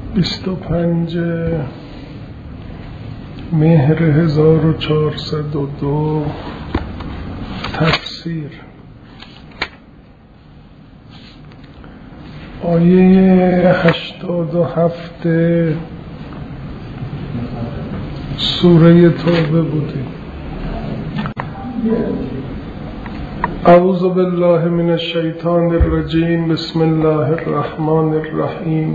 25 مهر 1402 تفسیر آیه 87 سوره توبه بودیم. اعوذ بالله من الشیطان الرجیم. بسم الله الرحمن الرحیم.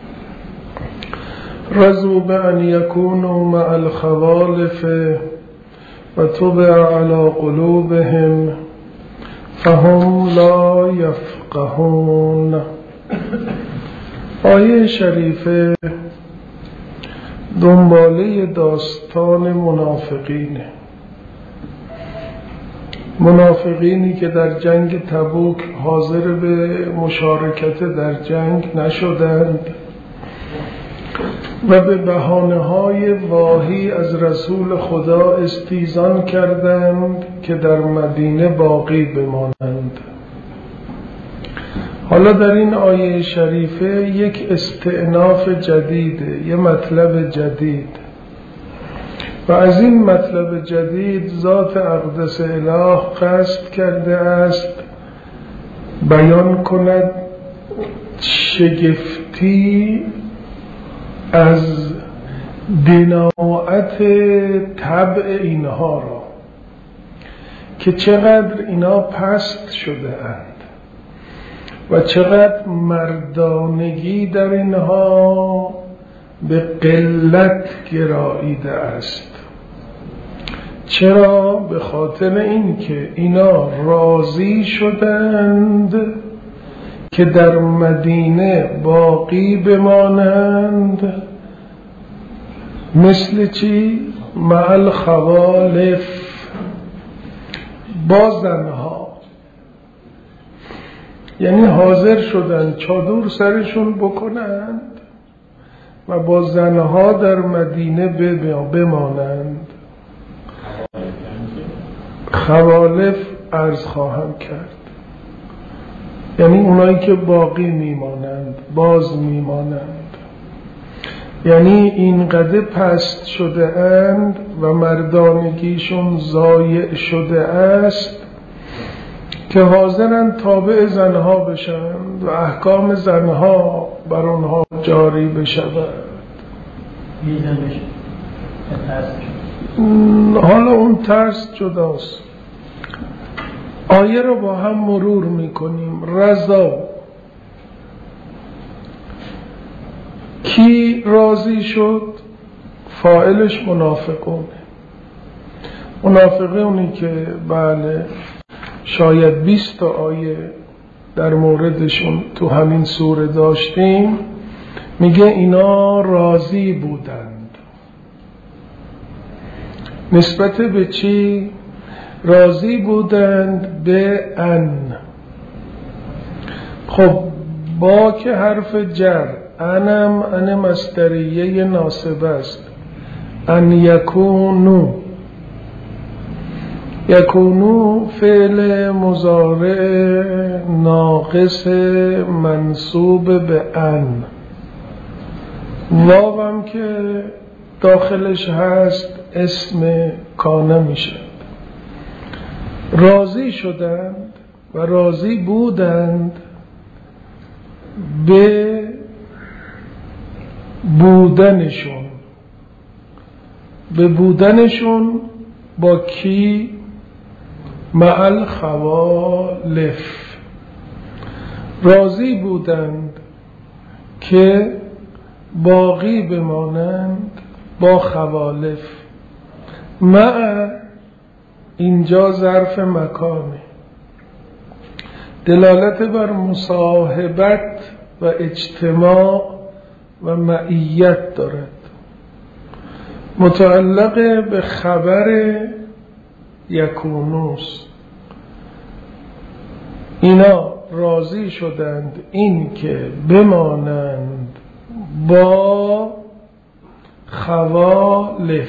رضوا بأن يكونوا مع الخوالف وطبع على قلوبهم فهم لا يفقهون. آیه شریفه دنباله داستان منافقینی که در جنگ تبوک حاضر به مشارکت در جنگ نشدند و به بهانه‌های واهی از رسول خدا استیذان کردند که در مدینه باقی بمانند. حالا در این آیه شریفه یک استئناف جدیده، یک مطلب جدید، و از این مطلب جدید ذات اقدس اله قصد کرده است بیان کند شگفتی از دناعت طبع اینها را که چقدر اینا پست شده اند و چقدر مردانگی در اینها به قلت گراییده است. چرا؟ به خاطر اینکه اینا راضی شدند که در مدینه باقی بمانند. مثل چی؟ مع الخوالف، با زنها، یعنی حاضر شدند چادر سرشون بکنند و با زنها در مدینه بمانند. خوالف عرض خواهم کرد، یعنی اونایی که باقی میمانند، باز میمانند، یعنی اینقدر پست شده اند و مردانگیشون ضایع شده است که حاضرند تابع زنها بشند و احکام زنها بر اونها جاری بشود. حالا اون ترس جداست. آیه رو با هم مرور میکنیم. رضا، کی راضی شد؟ فاعلش منافقونه. منافقونی که بله شاید 20 آیه در موردشون تو همین سوره داشتیم. میگه اینا راضی بودند. نسبت به چی؟ راضی بودند به ان. خب با که حرف جر، انم ان مصدریه ناصبه است. ان یکونو فعل مضارع ناقص منصوب به ان. واوم که داخلش هست اسم کانه میشه. راضی شدند و راضی بودند به بودنشون با کی؟ مع الخوالف. راضی بودند که باقی بمانند با خوالف. مع اینجا ظرف مکانه، دلالت بر مصاحبت و اجتماع و معیت دارد. متعلق به خبر یکونوس. اینا راضی شدند این که بمانند با خوالف.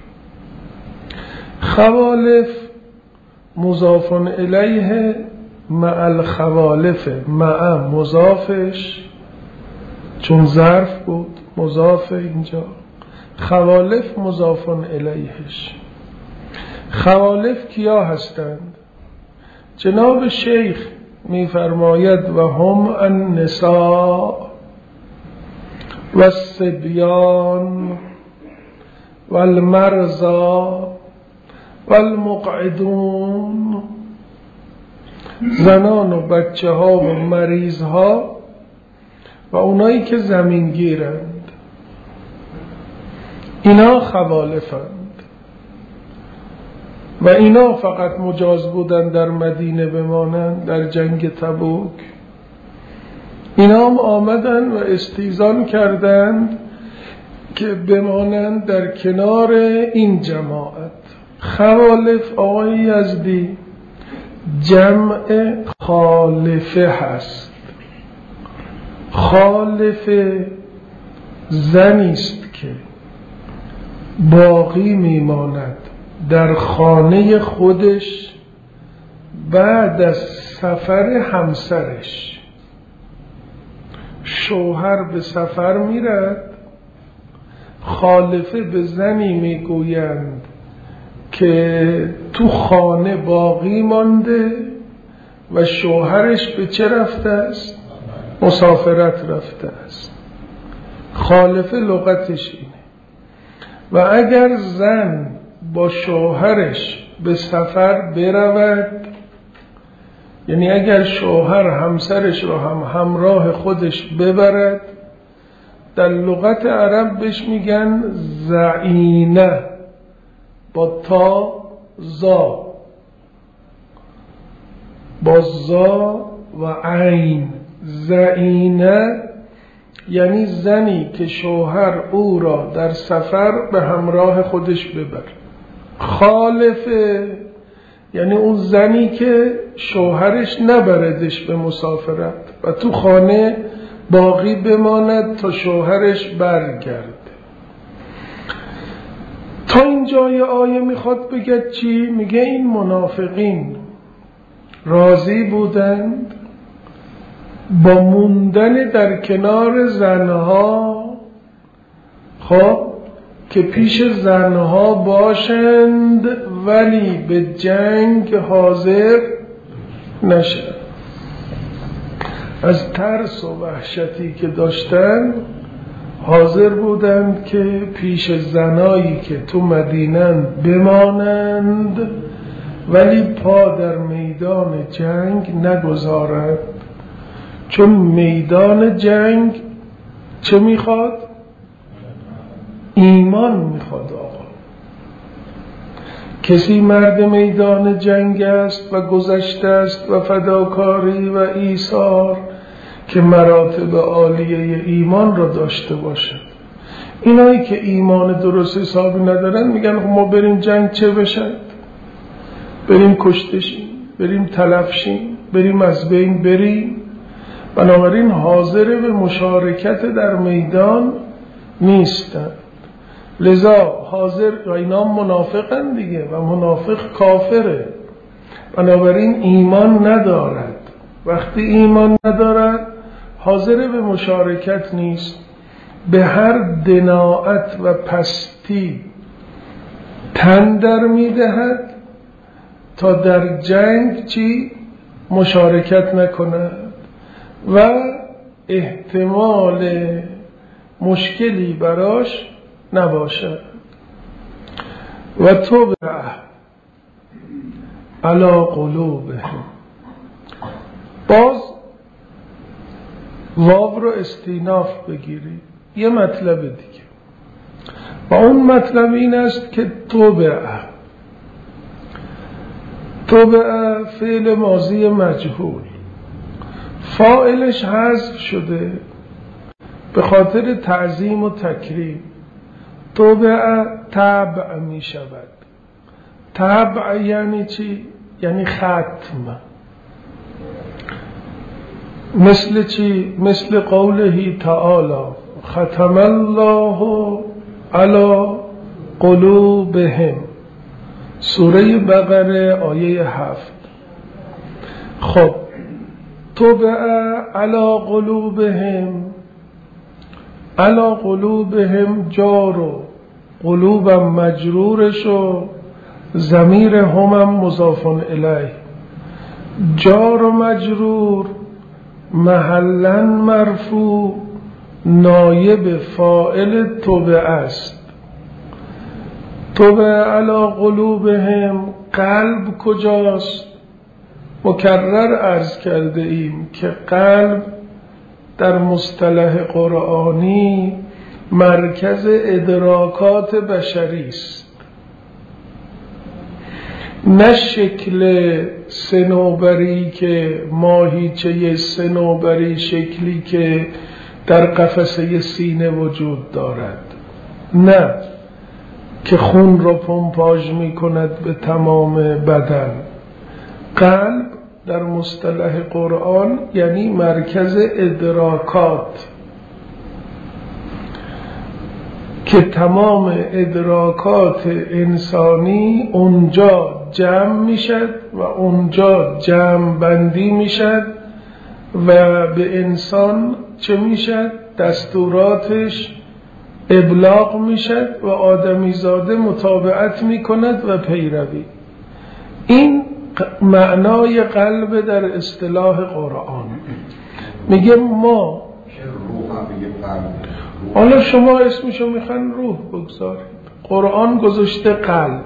خوالف مضاف الیه مع الخوالف، مع مضافش چون ظرف بود مضاف اینجا، خوالف مضاف الیهش. خوالف کیا هستند؟ جناب شیخ میفرماید و هم النساء و الصبیان و المرضى و المقعدون، زنان و بچه ها و مریض ها و اونایی که زمینگیرند، اینا خوالفند و اینا فقط مجاز بودن در مدینه بمانند در جنگ تبوک. اینا هم آمدن و استیزان کردند که بمانند در کنار این جماعت. خوالف آقای یزدی جمع خالفه هست. خالفه زنیست که باقی میماند در خانه خودش بعد از سفر همسرش. شوهر به سفر میرد، خالفه به زنی میگویند که تو خانه باقی مانده و شوهرش به چه رفته است؟ مسافرت رفته است. خالفه لغتش اینه. و اگر زن با شوهرش به سفر برود، یعنی اگر شوهر همسرش رو هم همراه خودش ببرد، در لغت عرب بهش میگن زعینه با تا زا، با زا و عین. زعینه یعنی زنی که شوهر او را در سفر به همراه خودش ببر. خالفه یعنی اون زنی که شوهرش نبردش به مسافرت و تو خانه باقی بماند تا شوهرش برگرده. تا این جای آیه میخواد بگه چی؟ میگه این منافقین راضی بودند با موندن در کنار زنها، خب که پیش زنها باشند ولی به جنگ حاضر نشد. از ترس و وحشتی که داشتن حاضر بودند که پیش زنایی که تو مدینه بمانند ولی پا در میدان جنگ نگذارند، چون میدان جنگ چه میخواد؟ ایمان میخواد. آقا کسی مرد میدان جنگ است و گذشته است و فداکاری و ایثار که مراتب عالیه ایمان را داشته باشد. اینایی که ایمان درست حسابی ندارن میگن ما بریم جنگ چه بشد؟ بریم کشتشیم، بریم تلفشیم، بریم از بین بریم. بنابراین حاضر به مشارکت در میدان نیستن. لذا حاضر و اینا منافقن دیگه و منافق کافره. بنابراین ایمان ندارد. وقتی ایمان ندارد حاضر به مشارکت نیست. به هر دناعت و پستی تن در میدهد تا در جنگ چی؟ مشارکت نکند و احتمال مشکلی براش نباشد. و طبع علی قلوبهم، باز واو رو استیناف بگیری یه مطلب دیگه، و اون مطلب این است که طبع فعل ماضی مجهول، فاعلش حذف شده به خاطر تعظیم و تکریم. طبع تبع می شود. تبع یعنی چی؟ یعنی ختم. مثل چی؟ مثل قوله تعالی ختم الله علی قلوبهم، سوره بقره آیه 7. خب طبع علی قلوبهم علی قلوبهم جار و قلوبم مجرورش و ضمیر همم مضاف الیه. جار و مجرور محلا مرفوع نایب فاعل طبع است. طبع علی قلوبهم قلب کجاست؟ مکرر عرض کرده ایم که قلب در مصطلح قرآنی مرکز ادراکات بشری است، نه شکل صنوبری که ماهیچه صنوبری، شکلی که در قفسه سینه وجود دارد، نه که خون را پمپاژ می کند به تمام بدن. قلب در مصطلح قرآن یعنی مرکز ادراکات که تمام ادراکات انسانی اونجا جمع میشد و اونجا جمع بندی میشد و به انسان چه میشد؟ دستوراتش ابلاغ میشد و آدمیزاده متابعت میکند و پیروی. این معنای قلب در اصطلاح قرآن. میگه ما حالا شما اسمشو میخوان روح بگذارید، قرآن گذاشته قلب.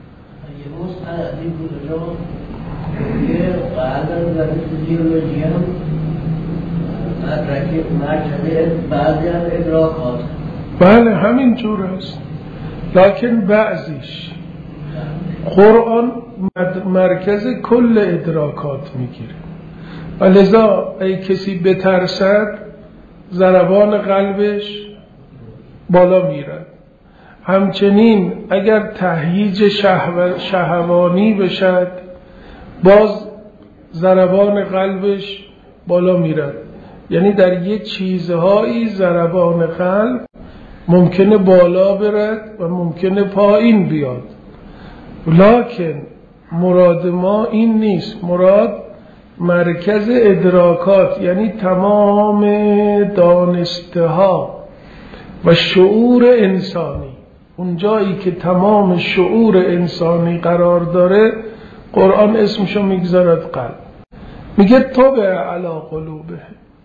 بله همین جور است، لکن بعضیش قرآن مرکز کل ادراکات میگیره و لذا ای کسی بترسد ضربان قلبش بالا میرد. همچنین اگر تهییج شهوانی بشد باز ضربان قلبش بالا میرد. یعنی در یه چیزهایی ضربان قلب ممکنه بالا برد و ممکنه پایین بیاد، لکن مراد ما این نیست. مراد مرکز ادراکات یعنی تمام دانسته ها و شعور انسانی، اون جایی که تمام شعور انسانی قرار داره قرآن اسمشو میگذارد قلب. میگه طبع علی قلوبه،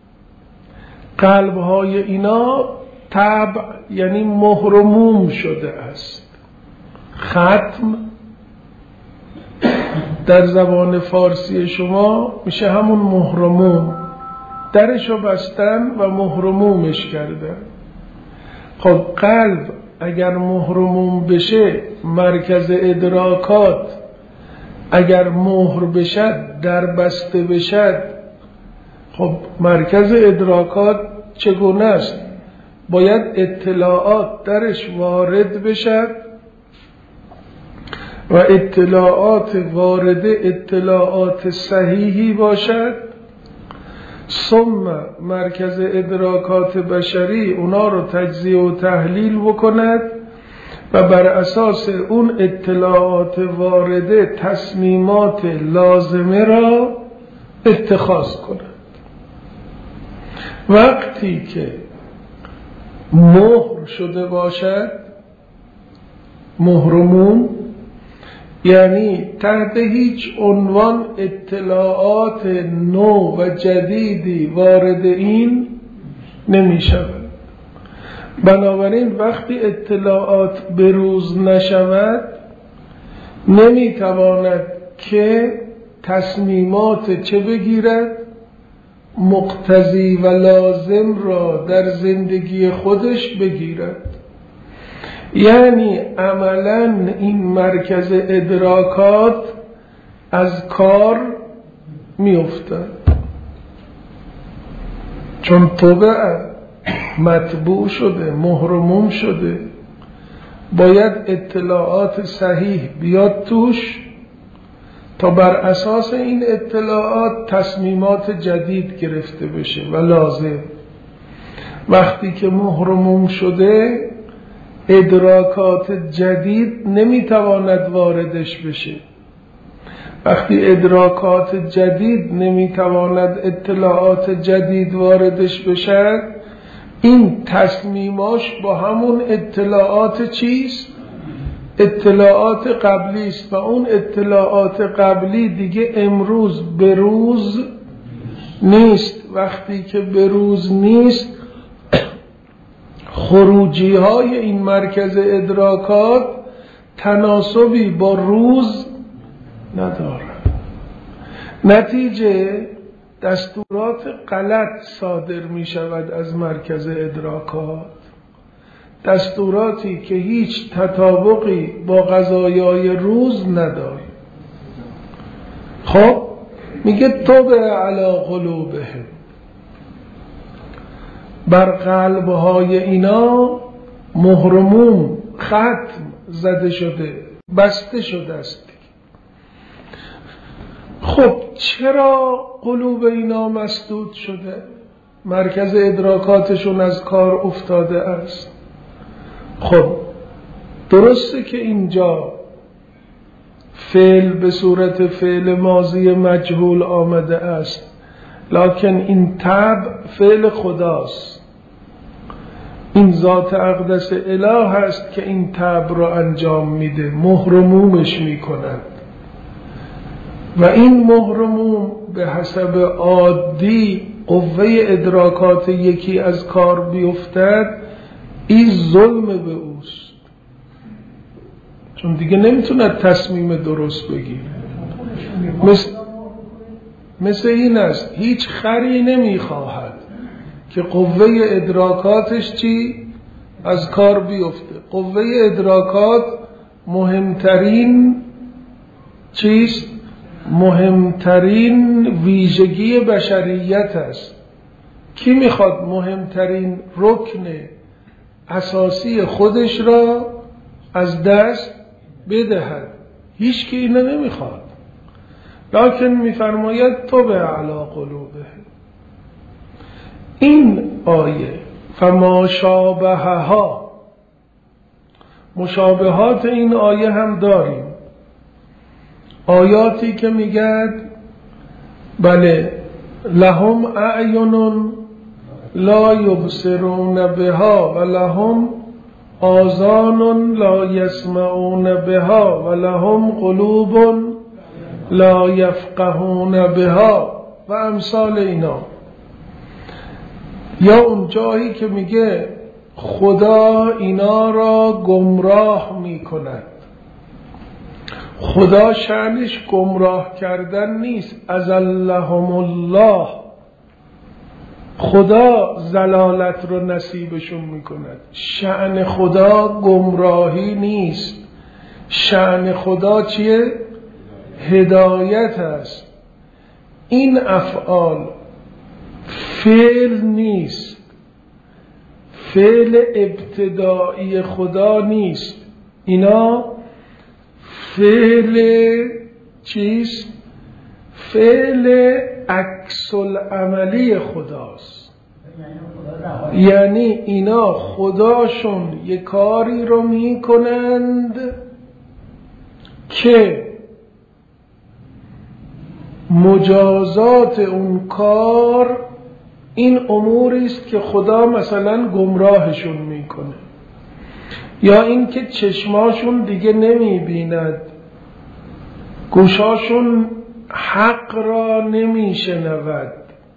قلبهای اینا طبع یعنی مهر و موم شده است. ختم در زبان فارسی شما میشه همون مهر و موم، درشو بستن و مهر و مومش کردن. خب قلب اگر مهر و موم بشه، مرکز ادراکات اگر مهر بشد، در بسته بشد، خب مرکز ادراکات چگونه است؟ باید اطلاعات درش وارد بشد و اطلاعات وارده اطلاعات صحیحی باشد. ثم مرکز ادراکات بشری اونا رو تجزیه و تحلیل بکند و بر اساس اون اطلاعات وارده تصمیمات لازمه را اتخاذ کند. وقتی که مهر شده باشد، مهرمون یعنی تحت هیچ عنوان اطلاعات نو و جدیدی وارد این نمی شود. بنابراین وقتی اطلاعات بروز نشود نمی تواند که تصمیمات چه بگیرد؟ مقتضی و لازم را در زندگی خودش بگیرد. یعنی عملاً این مرکز ادراکات از کار میافتد، چون طبع مطبوع شده، مهرموم شده. باید اطلاعات صحیح بیاد توش تا بر اساس این اطلاعات تصمیمات جدید گرفته بشه و لازم. وقتی که مهرموم شده ادراکات جدید نمیتواند واردش بشه. وقتی ادراکات جدید نمیتواند اطلاعات جدید واردش بشه، این تصمیماش با همون اطلاعات چیست؟ اطلاعات قبلی است و اون اطلاعات قبلی دیگه امروز به روز نیست. وقتی که به روز نیست خروجی های این مرکز ادراکات تناسبی با روز نداره. نتیجه دستورات غلط صادر می شود از مرکز ادراکات، دستوراتی که هیچ تطابقی با قضایای روز نداره. خب میگه طبع علی قلوبهم، بر قلبهای اینا مهرموم ختم زده شده، بسته شده است. خب چرا قلوب اینا مسدود شده؟ مرکز ادراکاتشون از کار افتاده است. خب درسته که اینجا فعل به صورت فعل ماضی مجهول آمده است، لکن این طبع فعل خداست. این ذات اقدس اله است که این طبع را انجام میده، مهرمومش میکند و این مهرموم به حسب عادی قوه ادراکات یکی از کار بیفتد، این ظلم به اوست، چون دیگه نمیتوند تصمیم درست بگیره. مثل این است، هیچ خری نمیخواهد که قوه ادراکاتش چی؟ از کار بیفته. قوه ادراکات مهمترین چیست؟ مهمترین ویژگی بشریت است. کی میخواد مهمترین رکن اساسی خودش را از دست بدهد؟ هیچ کی اینو نمیخواد، لکن میفرماید طبع علی قلوبهم. این آیه فما شابهها، مشابهات این آیه هم داریم، آیاتی که میگد بله لهم اعین لا یبصرون بها و لهم آذان لا یسمعون بها و لهم قلوب لا یفقهون بها و امثال اینا. یا اون جایی که میگه خدا اینا را گمراه میکند. خدا شأنش گمراه کردن نیست، اذلهم الله، خدا ضلالت رو نصیبشون میکند. شأن خدا گمراهی نیست، شأن خدا چیه؟ هدایت است. این افعال فعل نیست، فعل ابتدایی خدا نیست، اینا فعل چیست؟ فعل عکس العملی خداست. یعنی اینا خداشون یک کاری رو میکنند که مجازات اون کار این اموری است که خدا مثلا گمراهشون میکنه، یا این که چشماشون دیگه نمیبیند، گوشاشون حق را نمیشنود.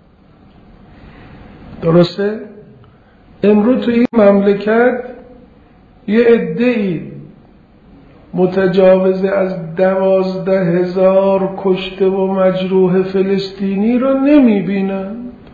درسته؟ امروز تو این مملکت یه عده‌ای متجاوز از 12,000 کشته و مجروح فلسطینی را نمیبینن،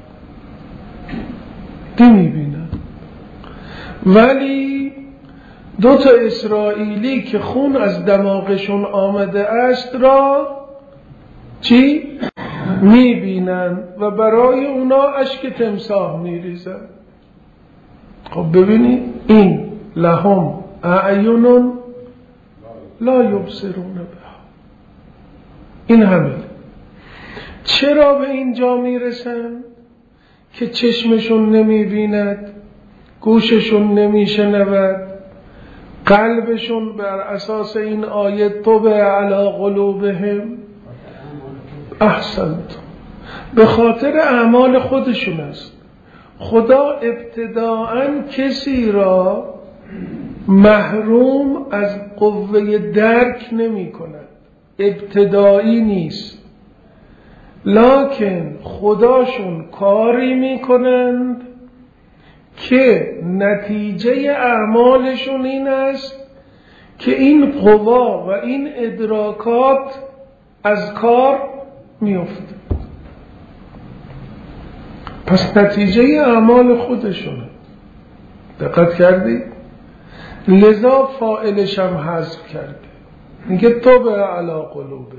ولی 2 اسرائیلی که خون از دماغشون آمده است را چی؟ میبینن و برای اونا اشک تمساح میریزن. خب ببینید، این لهم اعین لا یبصرون بها، این همین. چرا به اینجا میرسن که چشمشون نمیبیند، گوششون نمیشنود، قلبشون بر اساس این آیه طبع علی قلوبهم؟ احسنت، به خاطر اعمال خودشون است. خدا ابتداءً کسی را محروم از قوه درک نمی کند، ابتدایی نیست، لکن خداشون کاری می کنند که نتیجه اعمالشون این است که این قوا و این ادراکات از کار میفته. پس نتیجه اعمال خودشونه. دقت کردید؟ لذا فاعلش هم حذف کرده، میگه طبع علی قلوبه.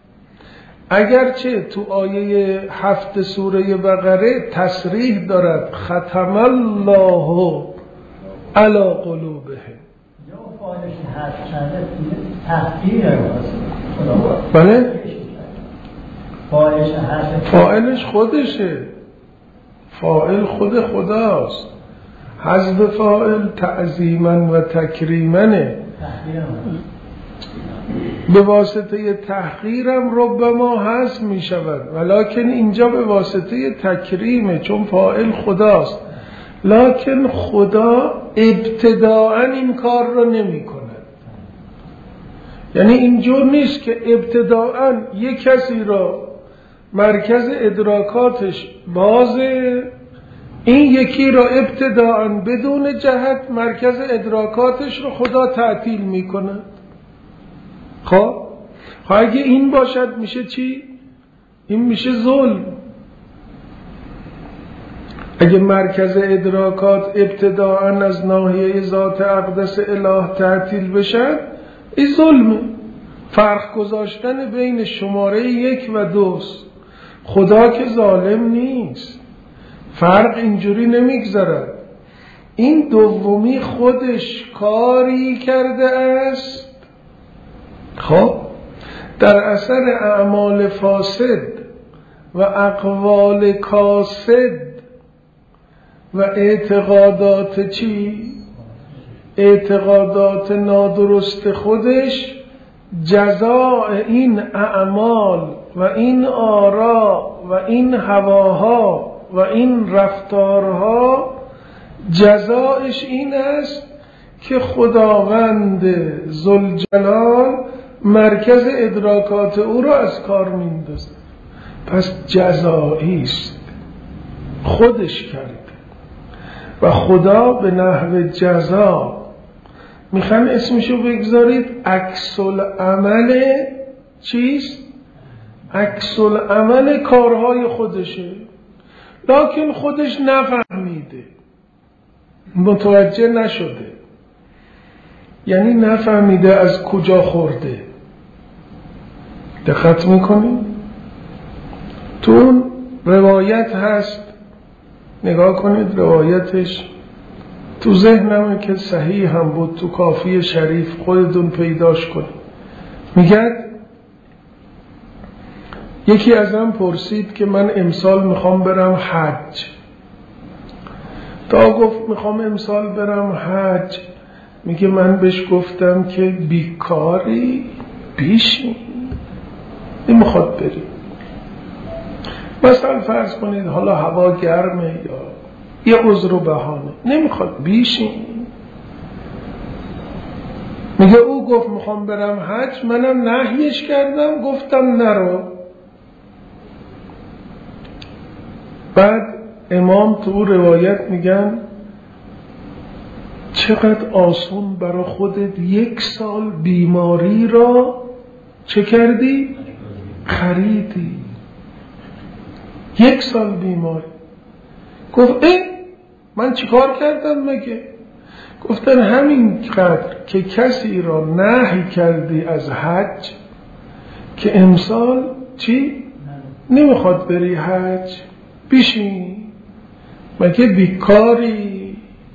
اگرچه تو آیه 7 سوره بقره تصریح دارد ختم الله علی قلوبه، یا فاعلش حذف کرده تحقیر بله؟ فاعلش خودشه، فاعل خود خداست. حذف فاعل تعظیما و تکریمنه، به واسطه تحقیرم ربما حذف می شود، ولکن اینجا به واسطه تکریمه، چون فاعل خداست. لکن خدا ابتداءً این کار را نمی کند. یعنی اینجور نیست که ابتداءً یک کسی را مرکز ادراکاتش بازه، این یکی را ابتداءً بدون جهت مرکز ادراکاتش رو خدا تعطیل می کند. خب اگه این باشد میشه چی؟ این میشه ظلم. اگه مرکز ادراکات ابتداءً از ناحیه ذات اقدس اله تعطیل بشن، این ظلمه. فرق گذاشتن بین شماره 1 و 2. خدا که ظالم نیست، فرق اینجوری نمیگذارد. این دومی خودش کاری کرده است، خب در اثر اعمال فاسد و اقوال کاسد و اعتقادات چی؟ اعتقادات نادرست خودش، جزاء این اعمال و این آرا و این هواها و این رفتارها جزایش این است که خداوند ذوالجلال مرکز ادراکات او را از کار میندازه. پس جزایی است، خودش کرده. و خدا به نحو جزا میخوان اسمشو بگذارید عکس العمل چیست؟ عکس العمل کارهای خودشه، لکن خودش نفهمیده، متوجه نشده. یعنی نفهمیده از کجا خورده. دقت میکنید؟ تو اون روایت هست، نگاه کنید روایتش تو ذهنمه که صحیح هم بود، تو کافی شریف خودتون پیداش کنید. میگه یکی ازم پرسید که من امسال میخوام برم حج. تا گفت میخوام امسال برم حج، میگه من بهش گفتم که بیکاری بیشی نمیخواد بری. مثلا فرض کنید حالا هوا گرمه یا یه عذر و بهانه نمیخواد بیشی. میگه او گفت میخوام برم حج، منم نهیش کردم، گفتم نرو. بعد امام تو روایت میگن چقدر آسون برای خودت 1 سال بیماری را چه کردی؟ خریدی. 1 سال بیماری. گفت من چیکار کردم مگه؟ گفتن همین قدر که کسی را نهی کردی از حج که امسال چی؟ نمیخواد بری حج، بیشین مگه بیکاری.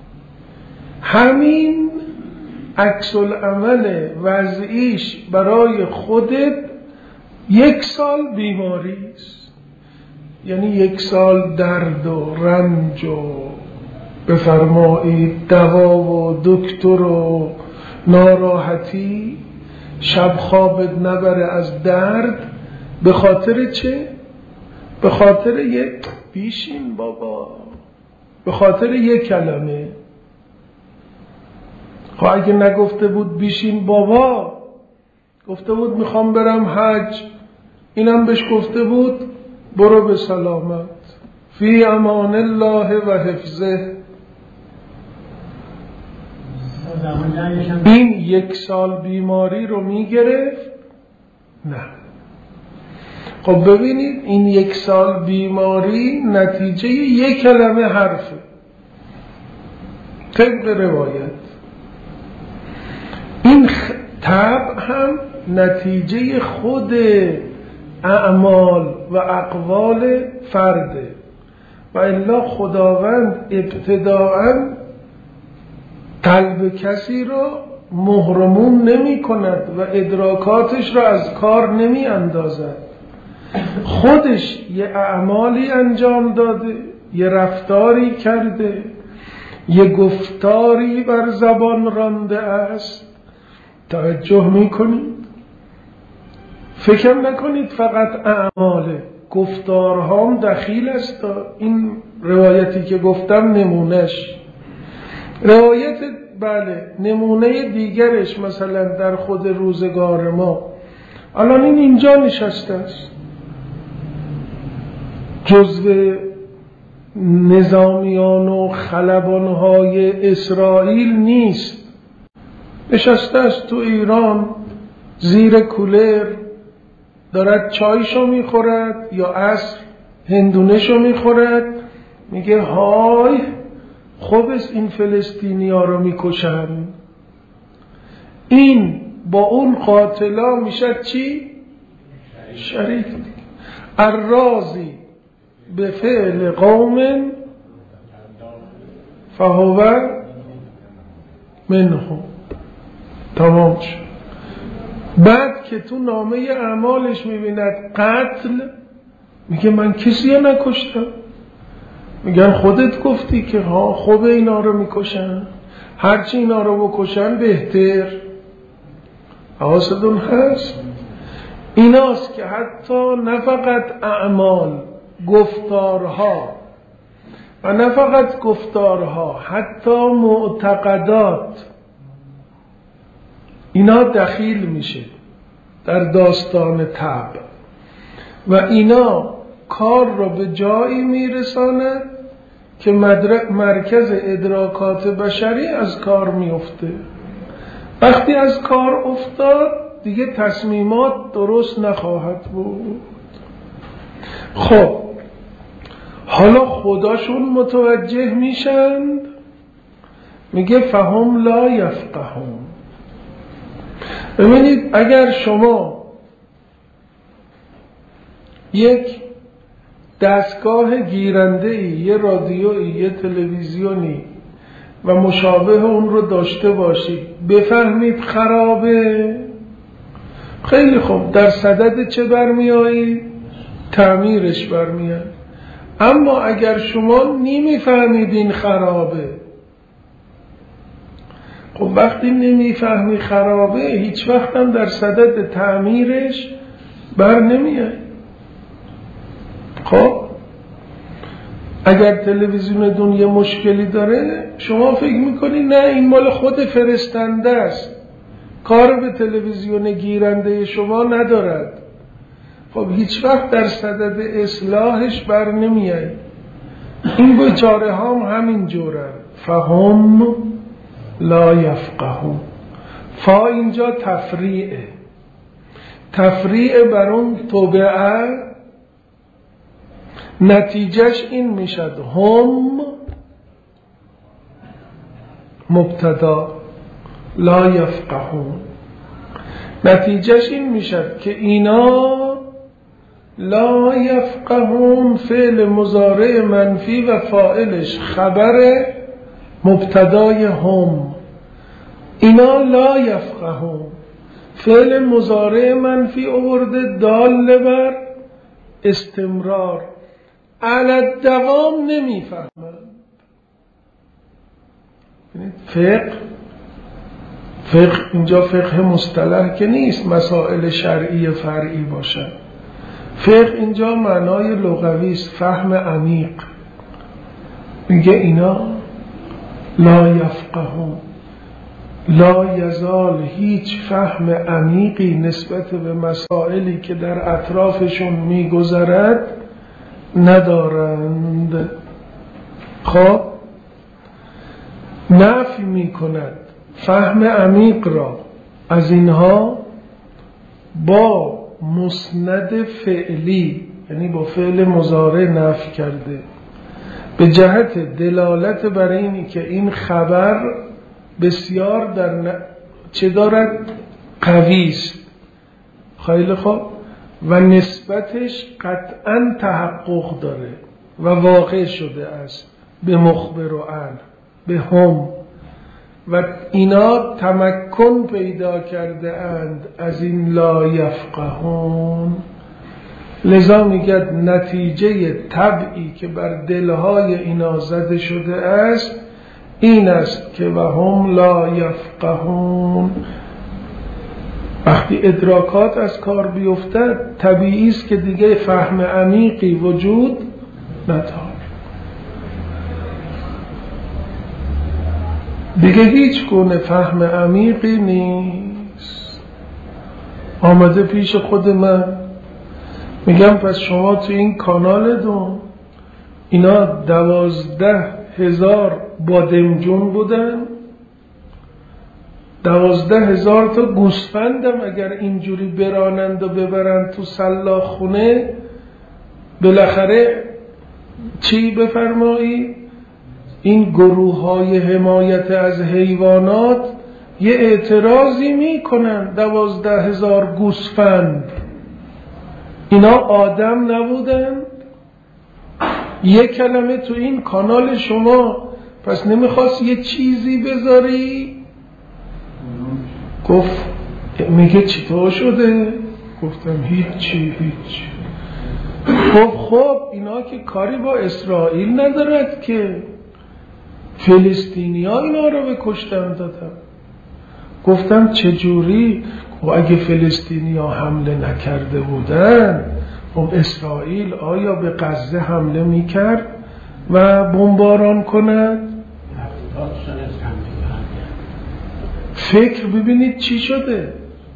همین عکس العمل وضعیش برای خودت 1 سال بیماری است. یعنی 1 سال درد و رنج و بفرمایید دوا و دکتر و ناراحتی، شب خوابت نبره از درد. به خاطر چه؟ به خاطر یک بیشین بابا به خاطر یک کلمه. خب اگه نگفته بود بیشین بابا، گفته بود میخوام برم حج، اینم بهش گفته بود برو به سلامت، فی امان الله و حفظه. این 1 سال بیماری رو میگرفت؟ نه. خب ببینید این 1 سال بیماری نتیجه 1 کلمه حرفه طبق روایت. این طبع هم نتیجه خود اعمال و اقوال فرده، و الا خداوند ابتداءً قلب کسی رو محرمون نمی کند و ادراکاتش را از کار نمی اندازد. خودش یه اعمالی انجام داده، یه رفتاری کرده، یه گفتاری بر زبان رانده است. توجه می کنید؟ فکر نکنید فقط اعماله، گفتارها هم دخیل است. این روایتی که گفتم نمونهش. روایت بله نمونه دیگرش مثلا در خود روزگار ما الان این اینجا نشسته است، جزو نظامیان و خلبانهای اسرائیل نیست، نشسته است تو ایران زیر کولر، دارد چایشو میخورد یا عصر هندونهشو میخورد، میگه های خوب است این فلسطینی ها رو میکشن. این با اون قاتلا میشد چی؟ شریک. الرازی به فعل قوم فهو منهم. تمام شد. بعد که تو نامه اعمالش میبیند قتل، میگه من کسی رو نکشتم. میگن خودت گفتی که ها خوب اینا رو میکشن، هرچی اینا رو بکشن بهتر. حواستون هست؟ ایناست که حتی نه فقط اعمال، گفتارها، و نه فقط گفتارها، حتی معتقدات، اینا دخیل میشه در داستان طبع و اینا کار را به جایی میرساند که مرکز ادراکات بشری از کار میفته. وقتی از کار افتاد دیگه تصمیمات درست نخواهد بود. خب حالا خداشون متوجه میشند، میگه فهم لا یفقهون. ببینید اگر شما یک دستگاه گیرنده‌ای، یه رادیویی، یه تلویزیونی و مشابه اون رو داشته باشید، بفهمید خرابه، خیلی خوب، در صدد چه برمیایید؟ تعمیرش برمیاد. اما اگر شما نمیفهمید این خرابه، خب وقتی نمیفهمی خرابه هیچ وقت هم در صدد تعمیرش بر نمیای. خب اگر تلویزیون دنیا مشکلی داره شما فکر میکنی نه این مال خود فرستنده است، کار به تلویزیون گیرنده شما ندارد. خب هیچ وقت در صدد اصلاحش بر نمیای. این بیچاره هم همین جوره. فهم لا یفقهون. فا اینجا تفریعه، تفریع بر اون توبعه، نتیجهش این میشد هم مبتدا لا یفقهون، نتیجهش این میشد که اینا لا یفقهون فعل مضارع منفی و فاعلش خبر مبتدای هم. اینا لا یفقهون فعل مضارع منفی آورده دال بر استمرار، علی دوام نمیفهمند. فقه اینجا فقه مصطلح که نیست، مسائل شرعی فرعی باشد. فقه اینجا معنای لغوی است، فهم عمیق. میگه اینا لا یفقهون، لا یزال هیچ فهم عمیقی نسبت به مسائلی که در اطرافشون میگذرد ندارند. خب نفی میکند فهم عمیق را از اینها با مسند فعلی، یعنی با فعل مضارع نفی کرده، به جهت دلالت بر اینی که این خبر بسیار در چه دارد؟ قوی است. خیلی خوب، و نسبتش قطعا تحقق داره و واقع شده است به مخبر و عن به هم، و اینا تمکن پیدا کرده اند از این لا یفقهون. لذا میگه نتیجه طبعی که بر دلهای اینا زده شده است این است که و هم لا یفقهون. وقتی ادراکات از کار بیفتد طبیعی است که دیگه فهم عمیقی وجود نداره، دیگه هیچ گونه فهم عمیقی نیست. آمده پیش خود من، میگم پس شما تو این کانال دو اینا 12,000 بادمجون بودن، 12,000 تا گوسفندم اگر اینجوری برانند و ببرند تو سلاخ خونه، بالاخره چی بفرمایی؟ این گروه های حمایت از حیوانات یه اعتراضی میکنن. 12,000 گوسفند اینا آدم نبودن؟ یک کلمه تو این کانال شما پس نمیخواست یه چیزی بذاری؟ گفت میگه چطور شده؟ گفتم هیچی. گفت خب اینا که کاری با اسرائیل ندارد که، فلسطینی ها اینا رو به کشتن دادن. گفتم چجوری؟ و اگه فلسطینی ها حمله نکرده بودن خب اسرائیل آیا به غزه حمله میکرد و بمباران کند؟ فکر ببینید چی شده.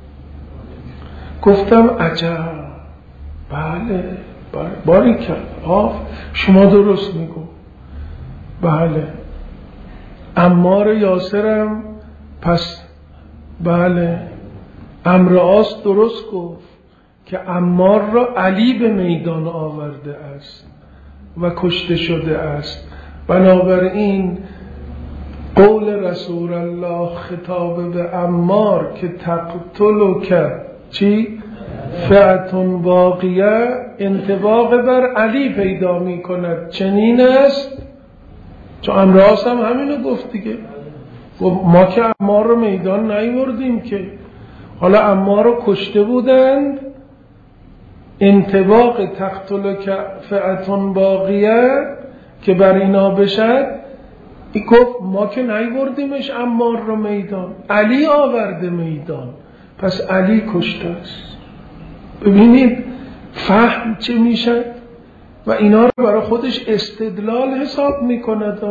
گفتم عجب، بله باریکلا، شما درست میگو. بله عمار یاسرم پس بله امرآس درست گفت که عمار را علی به میدان آورده است و کشته شده است. بنابراین قول رسول الله خطاب به عمار که تقتلک چی؟ فئة باقیه انطباق بر علی پیدا می کند. چنین است؟ چون امراض هم همینو گفت دیگه. ما که عمار رو میدان نیوردیم که، حالا عمار رو کشته بودند، انطباق تقتلک فئة باقیه که بر اینا بشد، ای گفت ما که نیوردیمش عمار رو میدان، علی آورده میدان، پس علی کشته است. ببینید فهم چه میشه و اینا رو برای خودش استدلال حساب میکند.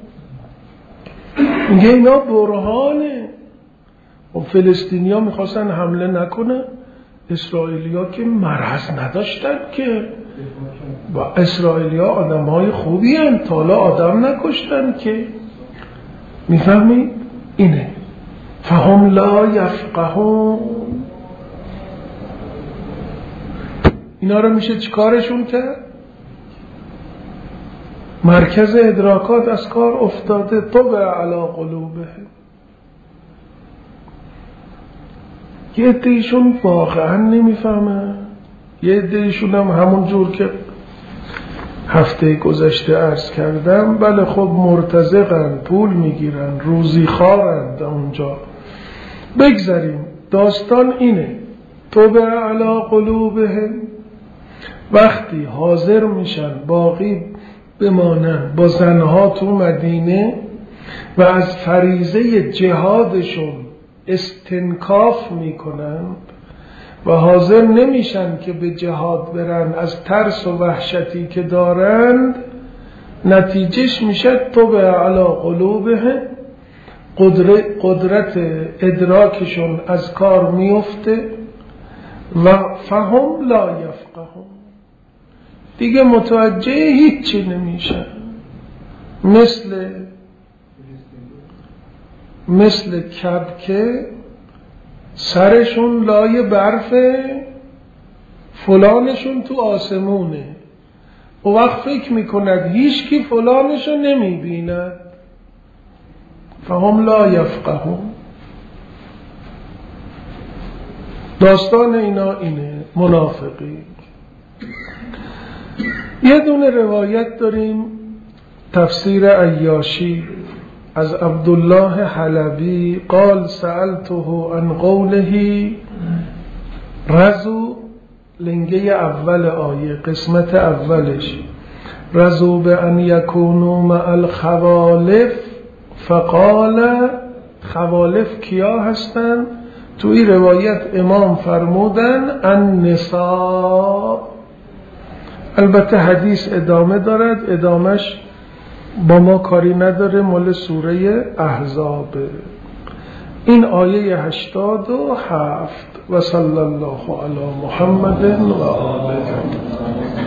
میگه اینا برهانه. و فلسطینی ها میخواستن حمله نکنن، اسرائیلی ها که مرض نداشتن که، و اسرائیلی ها آدم های خوبی هن، تا حالا آدم نکشتن که. میفهمید؟ اینه فهم لا یفقهون. اینا رو میشه چیکارشون کرد؟ مرکز ادراکات از کار افتاده. طبع علی قلوبهم. یه عده‌ایشون واقعا نمیفهمن، یه عده‌ایشون هم همون جور که هفته گذشته عرض کردم، بله خب مرتزقن، پول میگیرن، روزی خوارند اونجا. بگذاریم داستان اینه. طبع علی قلوبهم، وقتی حاضر میشن باقی بمانن با زنها تو مدینه و از فریضه جهادشون استنکاف میکنن و حاضر نمیشن که به جهاد برن از ترس و وحشتی که دارند، نتیجهش میشه تو به علی قلوبه، قدرت ادراکشون از کار میفته و فهم لا یفقهون، دیگه متوجه هیچی نمیشن. مثل کبکه سرشون لای برفه، فلانشون تو آسمونه، و وقت فکر میکند هیچ کی فلانشو نمیبیند. فهم لا یفقهون. داستان اینا اینه، منافقی. یه دونه روایت داریم تفسیر عیاشی از عبدالله حلبی قال سألته عن قوله رضوا، لنگه اول آیه قسمت اولش، رضوا بأن یکونوا مع الخوالف، فقال خوالف کیا هستن؟ توی روایت امام فرمودن النساء. البته حدیث ادامه دارد، ادامش با ما کاری نداره، مال سوره احزاب. این آیه 87. و صلی الله علی محمد و آله.